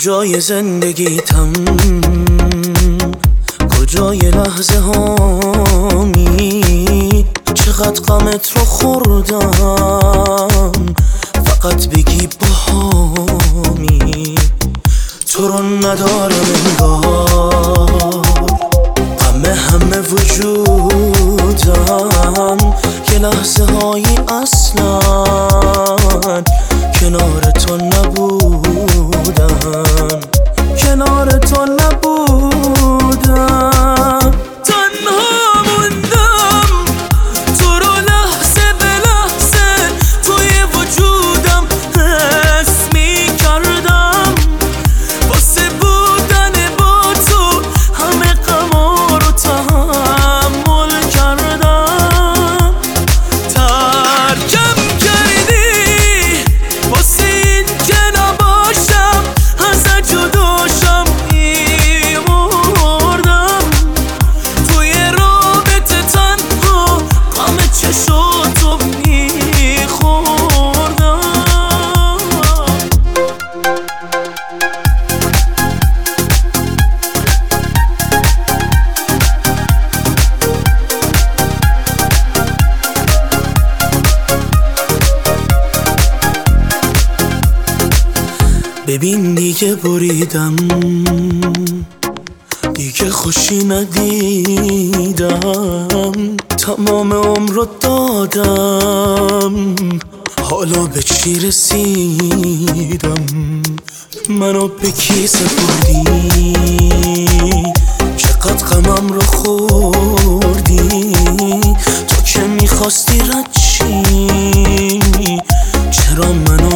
کجای زندگیتم، کجای لحظه هامی، چقدر غمت رو خوردم، فقط بگی باهامی. تو رو ندارم انگار، غم همه وجودم، یه لحظه هایی اصلا کنار تو نبودم، کنار تو نبودم. تنها موندم تو رو لحظه به لحظه توی وجودم حس می‌کردم، واسه بودن با تو همه غما رو تحمل کردم. ترکم کردی واسه این که نباشم، ازت جداشم می‌مردم، توی رابطه تنها غم چشاتو می‌خوردم. ببین دیگه بریدم، دیگه خوشی ندیدم، تمام عمر رو دادم، حالا به چی رسیدم؟ منو به کی سپردی؟ چقدر غمم رو خوردی؟ تو که میخواستی رد چی؟ چرا منو